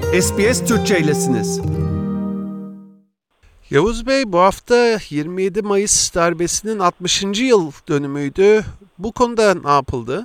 SBS Türkçe'ylesiniz. Yavuz Bey, bu hafta 27 Mayıs darbesinin 60. yıl dönümüydü. Bu konuda ne yapıldı?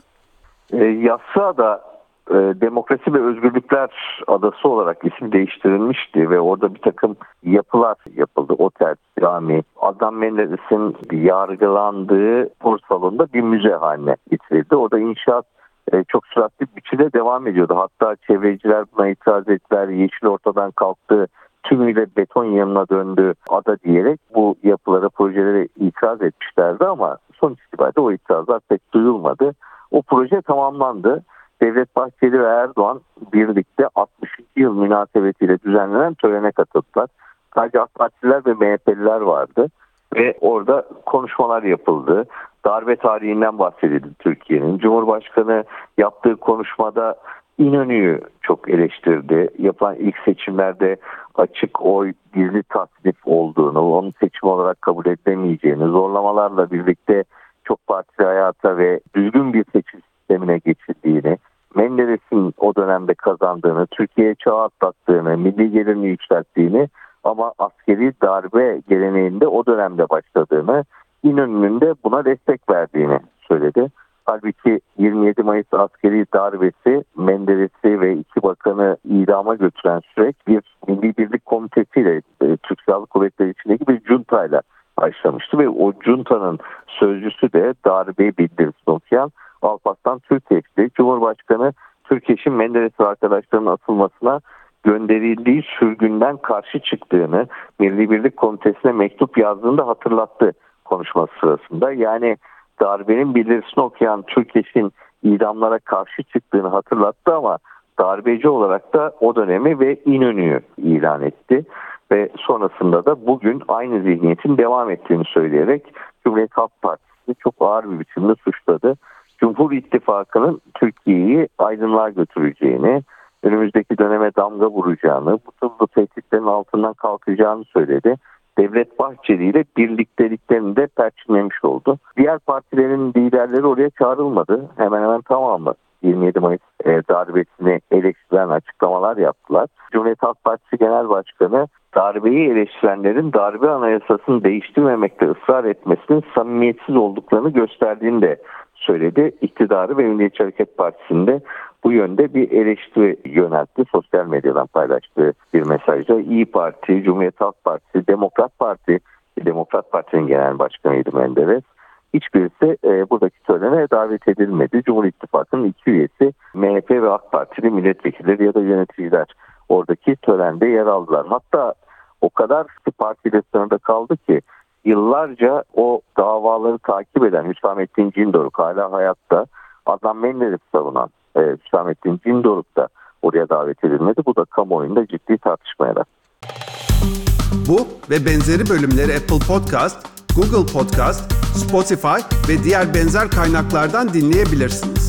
Yassıada Demokrasi ve Özgürlükler Adası olarak isim değiştirilmişti ve orada bir takım yapılar yapıldı. Otel, cami, Adnan Menderes'in yargılandığı spor salonunda bir müze haline getirildi. Orada inşaat çok süratli bir biçimde devam ediyordu. Hatta çevreciler buna itiraz ettiler. Yeşil ortadan kalktı. Tümüyle beton yanına döndü ada diyerek bu yapılara, projelere itiraz etmişlerdi ama sonuç itibariyle o itirazlar pek duyulmadı. O proje tamamlandı. Devlet Bahçeli ve Erdoğan birlikte 60. yıl münasebetiyle düzenlenen törene katıldılar. Sadece AK Partililer ve MHP'liler vardı ve orada konuşmalar yapıldı. Darbe tarihinden bahsedildi Türkiye'nin. Cumhurbaşkanı yaptığı konuşmada İnönü'yü çok eleştirdi. Yapılan ilk seçimlerde açık oy, gizli tasnif olduğunu, onun seçim olarak kabul edilemeyeceğini, zorlamalarla birlikte çok partili hayata ve düzgün bir seçim sistemine geçildiğini, Menderes'in o dönemde kazandığını, Türkiye'ye çağ atlattığını, milli gelirini yükselttiğini ama askeri darbe geleneğinde o dönemde başladığını, İnönü'nün de buna destek verdiğini söyledi. Halbuki 27 Mayıs askeri darbesi Menderes'i ve iki bakanı idama götüren süreç bir Milli Birlik Komitesi'yle Türk Silahlı Kuvvetleri içindeki bir cuntayla başlamıştı ve o cuntanın sözcüsü de darbeyi bildirisini okuyan Alparslan Türkeş'ti. Cumhurbaşkanı Türkeş'in Menderes ve arkadaşlarının asılmasına gönderildiği sürgünden karşı çıktığını, Milli Birlik Komitesi'ne mektup yazdığını da hatırlattı konuşması sırasında. Yani darbenin bildirisini okuyan Türkeş'in idamlara karşı çıktığını hatırlattı ama darbeci olarak da o dönemi ve İnönü'yü ilan etti. Ve sonrasında da bugün aynı zihniyetin devam ettiğini söyleyerek Cumhuriyet Halk Partisi çok ağır bir biçimde suçladı. Cumhur İttifakı'nın Türkiye'yi aydınlığa götüreceğini, önümüzdeki döneme damga vuracağını, bu türlü tehditlerin altından kalkacağını söyledi. Devlet Bahçeli ile birlikteliklerini de perçinlemiş oldu. Diğer partilerin liderleri oraya çağrılmadı. Hemen hemen tamamı 27 Mayıs darbesini eleştiren açıklamalar yaptılar. Cumhuriyet Halk Partisi Genel Başkanı darbeyi eleştirenlerin darbe anayasasını değiştirmemekte ısrar etmesinin samimiyetsiz olduklarını gösterdiğini de söyledi. İktidarı ve Milliyetçi Hareket Partisi'nde bu yönde bir eleştiri yöneltti. Sosyal medyadan paylaştığı bir mesajda İYİ Parti, Cumhuriyet Halk Partisi, Demokrat Parti, Demokrat Parti'nin genel başkanıydı Menderes. Hiçbirisi buradaki törene davet edilmedi. Cumhur İttifakı'nın iki üyesi MHP ve AK Partili milletvekilleri ya da yöneticiler oradaki törende yer aldılar. Hatta o kadar partiyle sınırda kaldı ki yıllarca o davaları takip eden Hüsamettin Cindoruk hala hayatta, Adnan Menderes'i savunan Hüsamettin Cindoruk da oraya davet edilmedi. Bu da kamuoyunda ciddi tartışma yarattı. Bu ve benzeri bölümleri Apple Podcast, Google Podcast, Spotify ve diğer benzer kaynaklardan dinleyebilirsiniz.